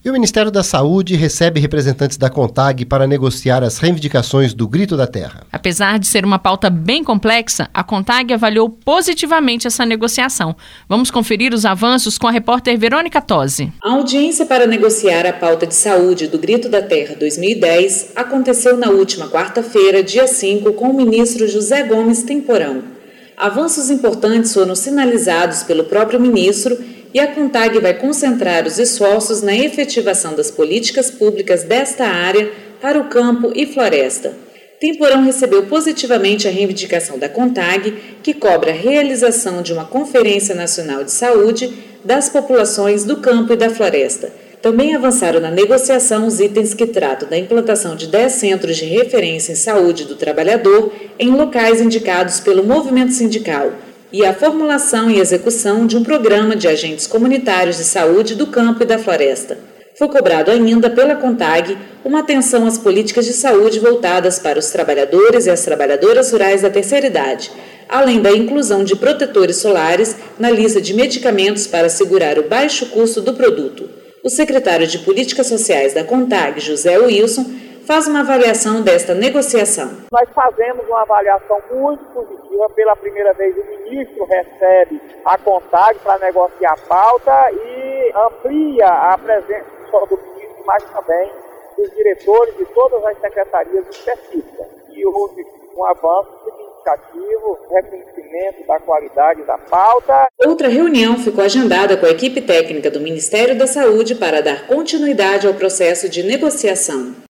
E o Ministério da Saúde recebe representantes da CONTAG para negociar as reivindicações do Grito da Terra. Apesar de ser uma pauta bem complexa, a CONTAG avaliou positivamente essa negociação. Vamos conferir os avanços com a repórter Verônica Tosi. A audiência para negociar a pauta de saúde do Grito da Terra 2010 aconteceu na última quarta-feira, dia 5, com o ministro José Gomes Temporão. Avanços importantes foram sinalizados pelo próprio ministro e a CONTAG vai concentrar os esforços na efetivação das políticas públicas desta área para o campo e floresta. Temporão recebeu positivamente a reivindicação da CONTAG, que cobra a realização de uma Conferência Nacional de Saúde das populações do campo e da floresta. Também avançaram na negociação os itens que tratam da implantação de 10 centros de referência em saúde do trabalhador em locais indicados pelo movimento sindical, e a formulação e execução de um programa de agentes comunitários de saúde do campo e da floresta. Foi cobrado ainda pela CONTAG uma atenção às políticas de saúde voltadas para os trabalhadores e as trabalhadoras rurais da terceira idade, além da inclusão de protetores solares na lista de medicamentos para assegurar o baixo custo do produto. O secretário de Políticas Sociais da CONTAG, José Wilson, faz uma avaliação desta negociação. Nós fazemos uma avaliação muito positiva. Pela primeira vez o ministro recebe a CONTAG para negociar a pauta e amplia a presença do ministro, mas também dos diretores de todas as secretarias específicas. E houve um avanço significativo, reconhecimento da qualidade da pauta. Outra reunião ficou agendada com a equipe técnica do Ministério da Saúde para dar continuidade ao processo de negociação.